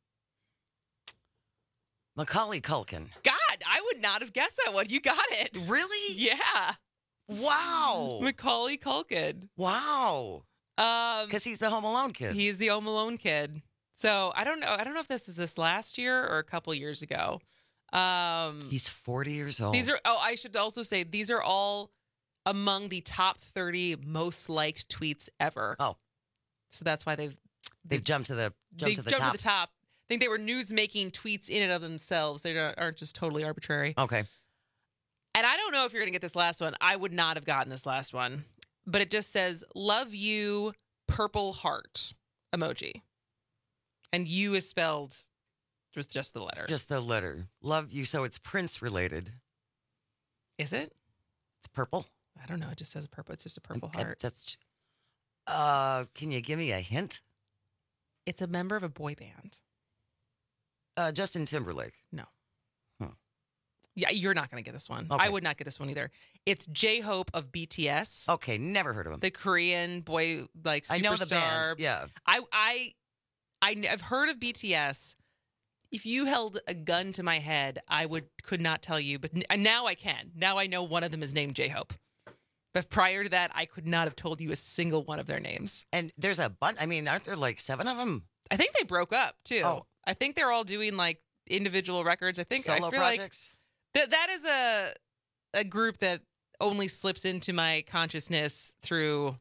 Macaulay Culkin. God, I would not have guessed that one. You got it. Really? Yeah. Wow. Macaulay Culkin. Wow. Um, Because he's the Home Alone kid. He's the Home Alone kid. So I don't know. I don't know if this is this last year or a couple years ago. Um, he's forty years old. These are. Oh, I should also say these are all among the top thirty most liked tweets ever. Oh, so that's why they've they've jumped to the jumped they've to the jumped top. to the top. I think they were news-making tweets in and of themselves. They aren't just totally arbitrary. Okay. And I don't know if you're going to get this last one. I would not have gotten this last one. But it just says, love you, purple heart emoji. And you is spelled with just the letter. Just the letter. Love you. So it's Prince related. Is it? It's purple. I don't know. It just says purple. It's just a purple Okay, heart. That's. Uh, can you give me a hint? It's a member of a boy band. Uh, Justin Timberlake. No. Hmm. Yeah, you're not going to get this one. Okay. I would not get this one either. It's J-Hope of B T S. Okay, never heard of him. The Korean boy, like, superstar. I know the band. Yeah. I, I, I, I've heard of B T S. If you held a gun to my head, I would could not tell you. But n- now I can. Now I know one of them is named J-Hope. But prior to that, I could not have told you a single one of their names. And there's a bunch. I mean, aren't there like seven of them? I think they broke up too. Oh. I think they're all doing like individual records. I think Solo I feel projects. Like that that is a a group that only slips into my consciousness through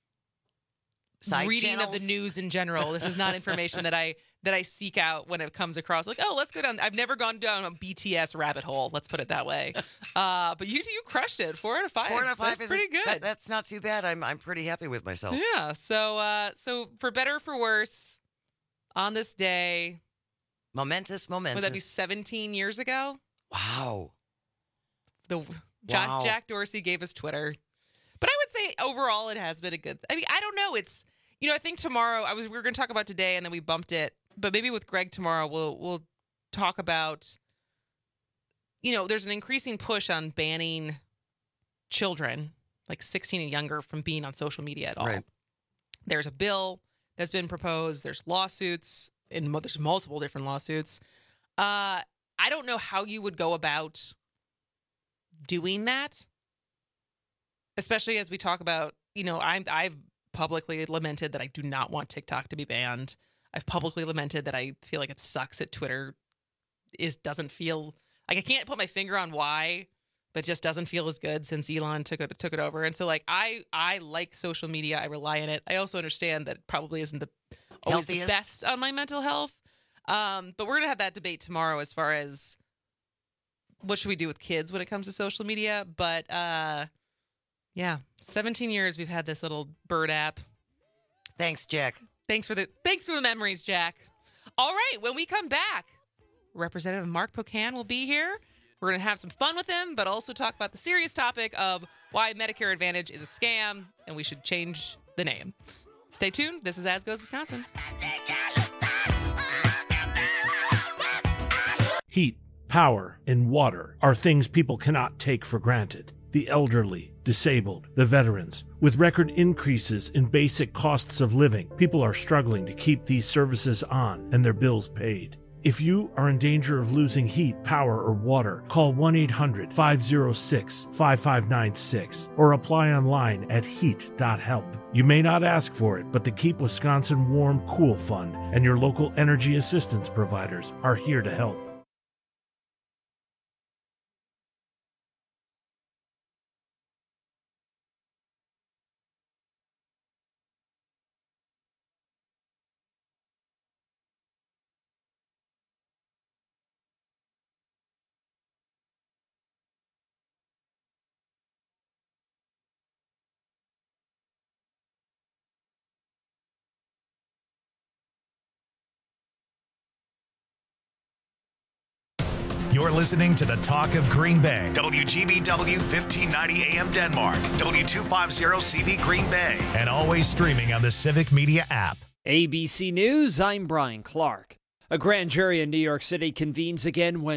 Side reading channels? of the news in general. This is not information that I that I seek out when it comes across. Like, oh, let's go down. I've never gone down a B T S rabbit hole. Let's put it that way. Uh, but you you crushed it. Four out of five. Four out of five That's is pretty a- good. that- that's not too bad. I'm I'm pretty happy with myself. Yeah. So uh, so for better or for worse, on this day, Momentous, momentous. would that be seventeen years ago? Wow. The Jack, Wow. Jack Dorsey gave us Twitter, but I would say overall it has been a good. I mean, I don't know. It's you know I think tomorrow I was we were going to talk about today and then we bumped it, but maybe with Greg tomorrow we'll we'll talk about. You know, there's an increasing push on banning children like sixteen and younger from being on social media at all. Right. There's a bill that's been proposed. There's lawsuits and mo- there's multiple different lawsuits. Uh, I don't know how you would go about doing that, especially as we talk about, you know, I'm, I've publicly lamented that I do not want TikTok to be banned. I've publicly lamented that I feel like it sucks that Twitter is doesn't feel like I can't put my finger on why, but just doesn't feel as good since Elon took it took it over. And so like I I like social media. I rely on it. I also understand that it probably isn't the always Healthiest. the best on my mental health. Um, but we're gonna have that debate tomorrow as far as what should we do with kids when it comes to social media. But uh, yeah, seventeen years we've had this little bird app. Thanks, Jack. Thanks for the thanks for the memories, Jack. All right, when we come back, Representative Mark Pocan will be here. We're going to have some fun with him, but also talk about the serious topic of why Medicare Advantage is a scam and we should change the name. Stay tuned. This is As Goes Wisconsin. Heat, power, and water are things people cannot take for granted. The elderly, disabled, the veterans. With record increases in basic costs of living, people are struggling to keep these services on and their bills paid. If you are in danger of losing heat, power, or water, call one eight hundred, five oh six, five five nine six or apply online at heat dot help. You may not ask for it, but the Keep Wisconsin Warm Cool Fund and your local energy assistance providers are here to help. You're listening to the Talk of Green Bay. W G B W fifteen ninety A M Denmark. W two fifty C V Green Bay. And always streaming on the Civic Media app. A B C News, I'm Brian Clark. A grand jury in New York City convenes again when